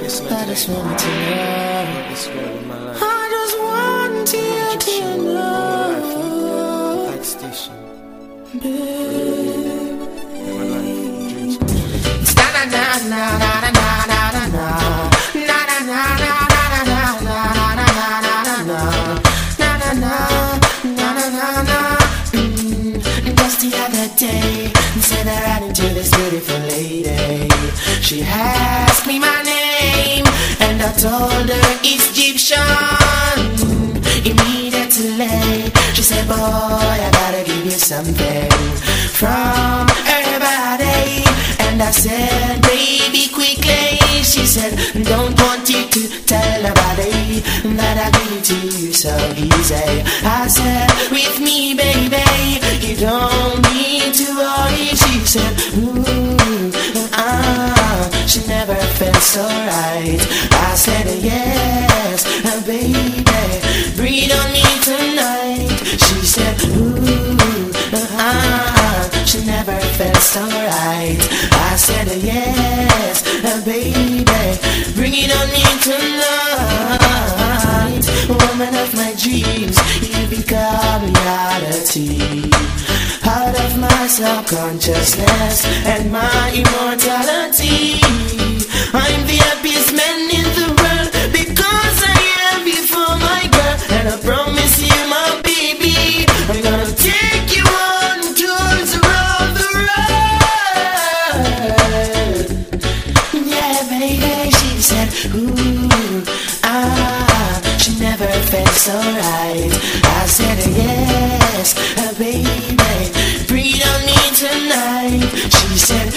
I just want to know. I just want you to know. Babe. It's na na na na na na na na na na na na na just the other day, said I ran into this beautiful lady. She asked me my name, and I told her it's Egyptian. Immediately, she said, boy, I gotta give you something from her body. And I said, baby, quickly. She said, don't want you to tell nobody that I give it to you so easy. I said, with me, baby, you don't need to worry. She said, she never felt so right. I said, yes, baby, bring it on me tonight. She said, she never felt so right. I said, yes, baby, bring it on me tonight. Woman of my dreams, you become reality. Out of my self-consciousness and my immortality. I'm the happiest man in the world because I am before my girl. And I promise you, my baby, I'm gonna take you on tours around the world. Yeah, baby, she said, she never felt so right. I said, yes, baby, bring it on me tonight. She said,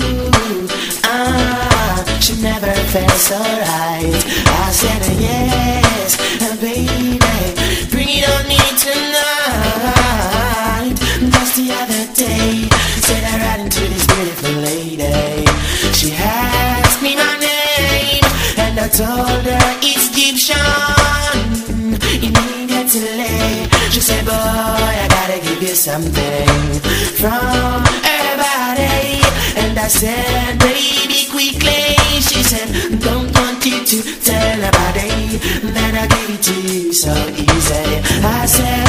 she never felt so right. I said, yes, baby, bring it on me tonight. Just the other day, said I ran into this beautiful lady. She asked me my name, and I told her it's Egyptian. Immediately, she said, boy, I gotta give you something from her body. And I said, baby, quickly. She said, don't want you to tell nobody that I give it to you so easy. I said,